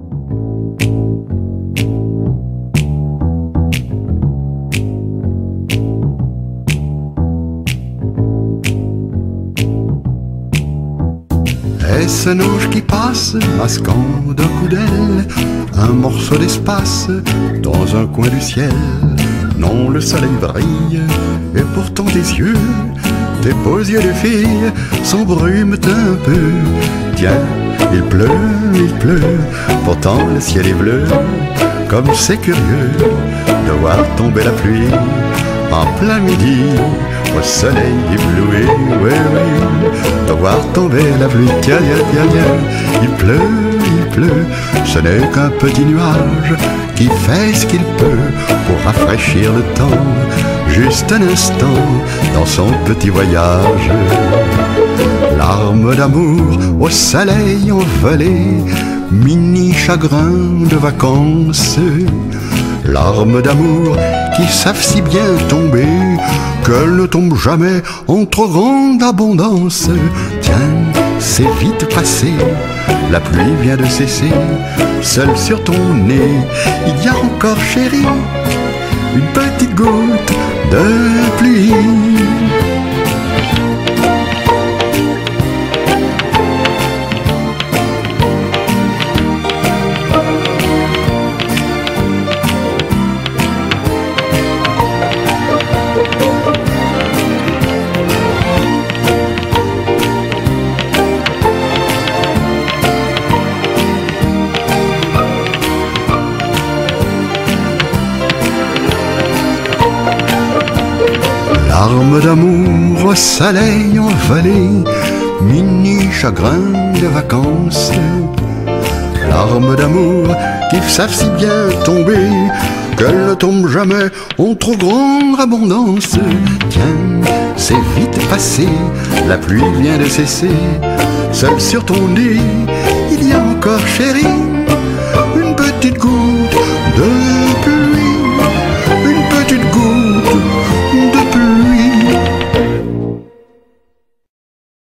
Est-ce un ange qui passe, masquant d'un coup d'aile un morceau d'espace dans un coin du ciel? Non, le soleil brille, et pourtant tes beaux yeux de fille s'embrument un peu. Tiens, il pleut, pourtant le ciel est bleu. Comme c'est curieux de voir tomber la pluie en plein midi, au soleil ébloui, oui, oui, de voir tomber la pluie, tiens, il pleut, ce n'est qu'un petit nuage qui fait ce qu'il peut pour rafraîchir le temps, juste un instant dans son petit voyage. Larmes d'amour au soleil envolé, mini chagrin de vacances. Larmes d'amour qui savent si bien tomber qu'elles ne tombent jamais en trop grande abondance. Tiens, c'est vite passé, la pluie vient de cesser. Seul sur ton nez, il y a encore, chérie, une petite goutte de pluie. Larmes d'amour au soleil envolé, mini chagrin de vacances. Larmes d'amour qui savent si bien tomber qu'elles ne tombent jamais en trop grande abondance. Tiens, c'est vite passé, la pluie vient de cesser. Seul sur ton nez, il y a encore, chérie, une petite goutte de pluie.